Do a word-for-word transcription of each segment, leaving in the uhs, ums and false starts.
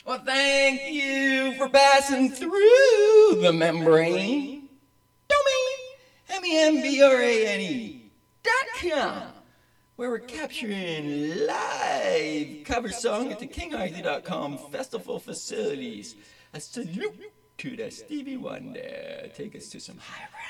Well, thank you for passing through the membrane. Domain, M E M B R A N E dot com, where we're capturing live cover song at the King Arthur dot com festival facilities. A salute to the Stevie Wonder. Take us to some high round.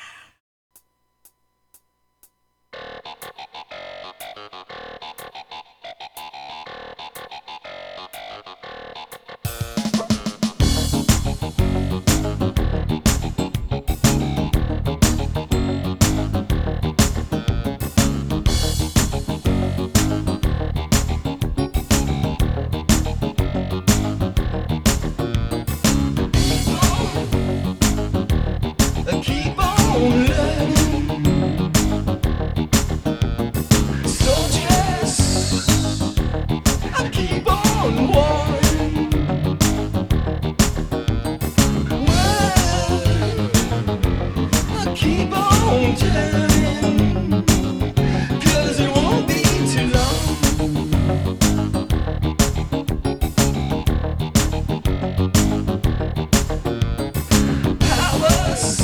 Keep on learning, soldiers. I keep on warring. Well, I keep on turning, 'cause it won't be too long. Powers,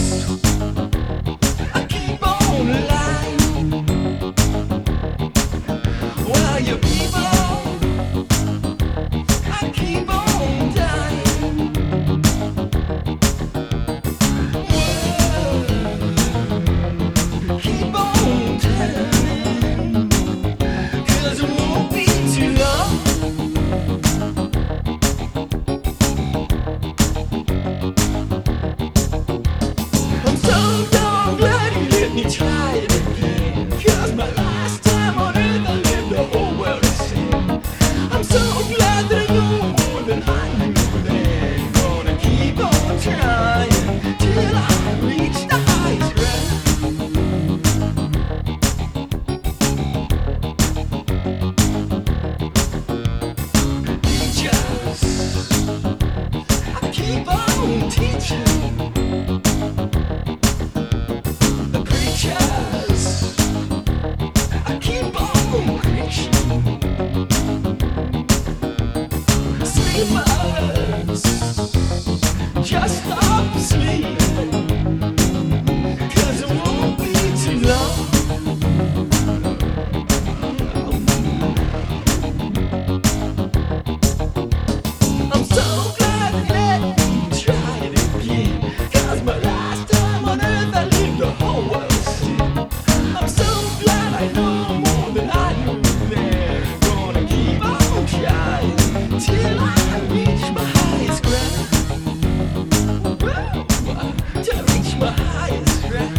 I keep on lying, while your people, I keep on dying. Well, keep on turning, 'cause it won't be too long. I'm so darn glad you let me try it again, 'cause my last time on earth I lived the whole world to see. I'm so glad that I know more than I knew then. Gonna keep on trying till I reach the highest ground. Teachers, I keep on teaching. The preachers, I keep on preaching. Sleepers, just stop sleeping, 'cause it won't be too long. I'm so glad that let me try it again, 'cause my last time on earth I lived the whole world to see. I'm so glad I know more than I knew then. Gonna keep on trying till I reach my highest ground. Whoa, till I reach my highest ground.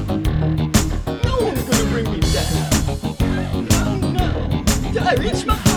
No one's gonna bring me down. No, no, till I reach my highest ground.